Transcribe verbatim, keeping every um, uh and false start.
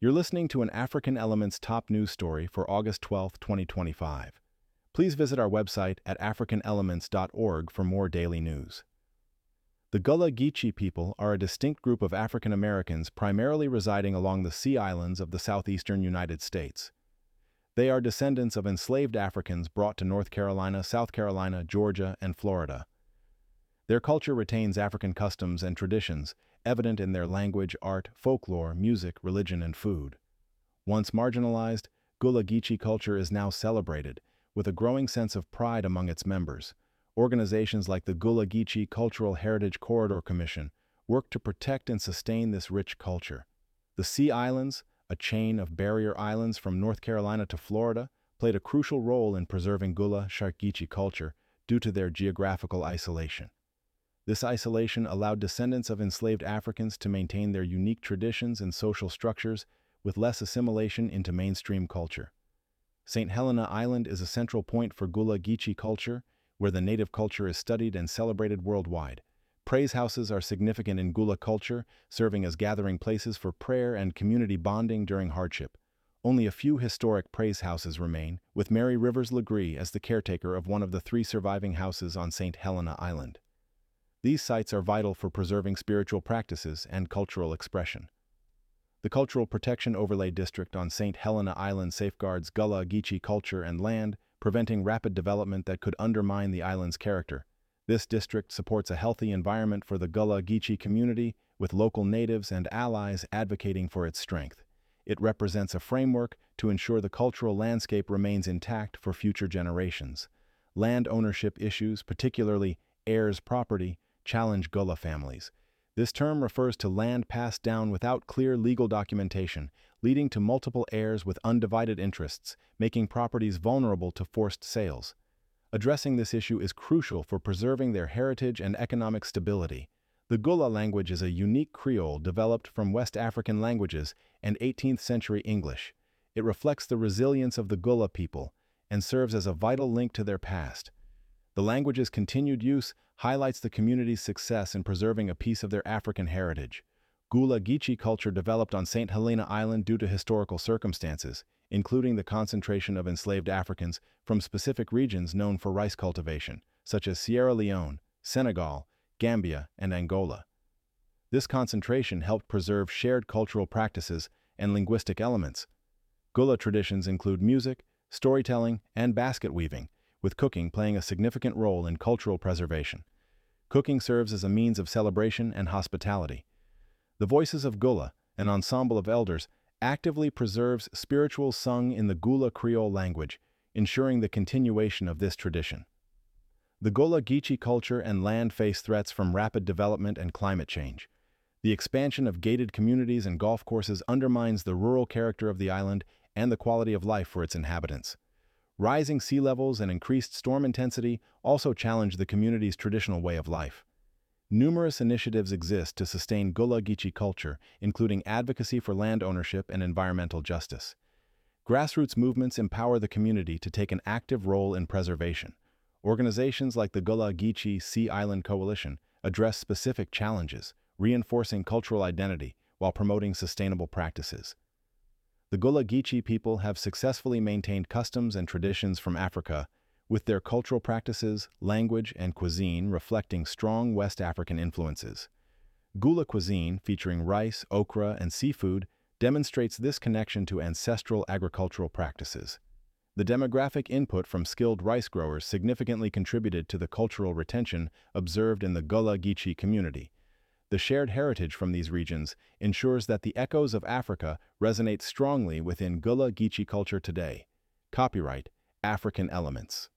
You're listening to an African Elements top news story for August twelfth, twenty twenty-five. Please visit our website at african elements dot org for more daily news. The Gullah Geechee people are a distinct group of African Americans primarily residing along the Sea Islands of the southeastern United States. They are descendants of enslaved Africans brought to North Carolina, South Carolina, Georgia, and Florida. Their culture retains African customs and traditions, evident in their language, art, folklore, music, religion, and food. Once marginalized, Gullah Geechee culture is now celebrated, with a growing sense of pride among its members. Organizations like the Gullah Geechee Cultural Heritage Corridor Commission work to protect and sustain this rich culture. The Sea Islands, a chain of barrier islands from North Carolina to Florida, played a crucial role in preserving Gullah Geechee culture due to their geographical isolation. This isolation allowed descendants of enslaved Africans to maintain their unique traditions and social structures with less assimilation into mainstream culture. Saint Helena Island is a central point for Gullah Geechee culture, where the native culture is studied and celebrated worldwide. Praise houses are significant in Gullah culture, serving as gathering places for prayer and community bonding during hardship. Only a few historic praise houses remain, with Mary Rivers Legree as the caretaker of one of the three surviving houses on Saint Helena Island. These sites are vital for preserving spiritual practices and cultural expression. The Cultural Protection Overlay District on Saint Helena Island safeguards Gullah Geechee culture and land, preventing rapid development that could undermine the island's character. This district supports a healthy environment for the Gullah Geechee community, with local natives and allies advocating for its strength. It represents a framework to ensure the cultural landscape remains intact for future generations. Land ownership issues, particularly heirs property, challenge Gullah families. This term refers to land passed down without clear legal documentation, leading to multiple heirs with undivided interests, making properties vulnerable to forced sales. Addressing this issue is crucial for preserving their heritage and economic stability. The Gullah language is a unique Creole developed from West African languages and eighteenth century English. It reflects the resilience of the Gullah people and serves as a vital link to their past. The language's continued use highlights the community's success in preserving a piece of their African heritage. Gullah Geechee culture developed on Saint Helena Island due to historical circumstances, including the concentration of enslaved Africans from specific regions known for rice cultivation, such as Sierra Leone, Senegal, Gambia, and Angola. This concentration helped preserve shared cultural practices and linguistic elements. Gullah traditions include music, storytelling, and basket weaving, with cooking playing a significant role in cultural preservation. Cooking serves as a means of celebration and hospitality. The Voices of Gullah, an ensemble of elders, actively preserves spirituals sung in the Gullah Creole language, ensuring the continuation of this tradition. The Gullah Geechee culture and land face threats from rapid development and climate change. The expansion of gated communities and golf courses undermines the rural character of the island and the quality of life for its inhabitants. Rising sea levels and increased storm intensity also challenge the community's traditional way of life. Numerous initiatives exist to sustain Gullah Geechee culture, including advocacy for land ownership and environmental justice. Grassroots movements empower the community to take an active role in preservation. Organizations like the Gullah Geechee Sea Island Coalition address specific challenges, reinforcing cultural identity while promoting sustainable practices. The Gullah Geechee people have successfully maintained customs and traditions from Africa, with their cultural practices, language, and cuisine reflecting strong West African influences. Gullah cuisine, featuring rice, okra, and seafood, demonstrates this connection to ancestral agricultural practices. The demographic input from skilled rice growers significantly contributed to the cultural retention observed in the Gullah Geechee community. The shared heritage from these regions ensures that the echoes of Africa resonate strongly within Gullah Geechee culture today. Copyright African Elements.